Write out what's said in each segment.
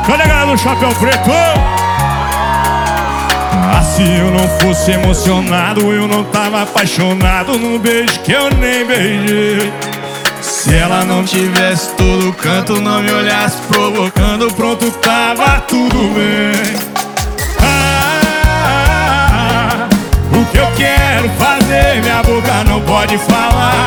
Cadê a galera do Chapéu Preto? Ah, se eu não fosse emocionado, eu não tava apaixonado num beijo que eu nem beijei. Se ela não tivesse todo canto, não me olhasse provocando, pronto, tava tudo bem. O que eu quero fazer, minha boca não pode falar.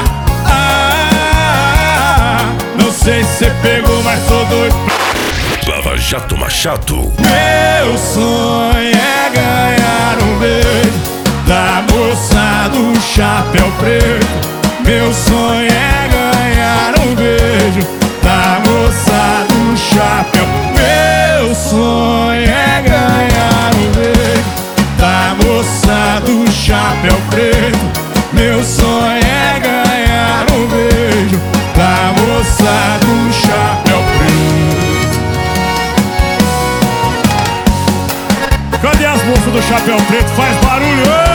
Não sei se você pegou, mas tô doido. Lava Jato Machado. Meu sonho é ganhar um beijo da moça do chapéu preto. Meu sonho é ganhar um beijo da moça do chapéu. Meu sonho é ganhar um beijo da moça do chapéu preto. Meu sonho é ganhar um beijo da moça do chapéu preto. Cadê as moças do chapéu preto? Faz barulho!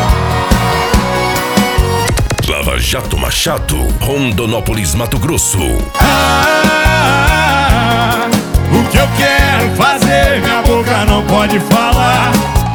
Lava Jato Machado, Rondonópolis, Mato Grosso. O que eu quero fazer, minha boca não pode falar.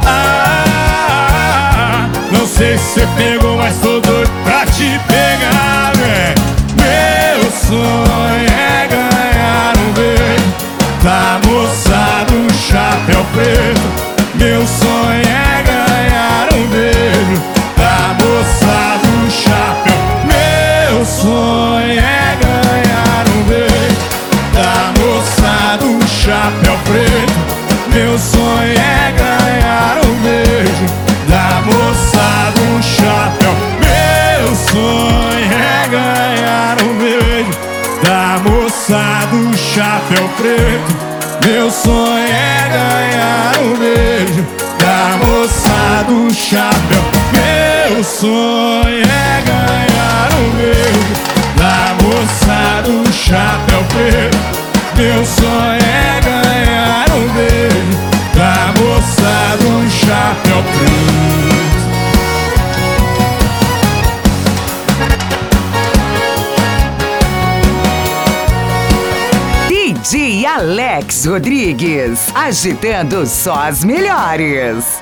Não sei se você pegou, mas tô doido pra te pegar, véi. Meu sonho é ganhar um beijo da moça do chapéu preto. Meu sonho é ganhar um beijo da moça do chapéu. Meu sonho é ganhar um beijo da moça do chapéu preto. Meu sonho é ganhar um beijo da moça do chapéu. Meu sonho é ganhar um beijo da moça do chapéu preto. Meu sonho é ganhar um beijo da moça do chapéu. Meu sonho é ganhar um beijo da moça do chapéu preto. Meu sonho é ganhar um beijo da moça do chapéu preto. DJ Alex Rodrigues, agitando só as melhores.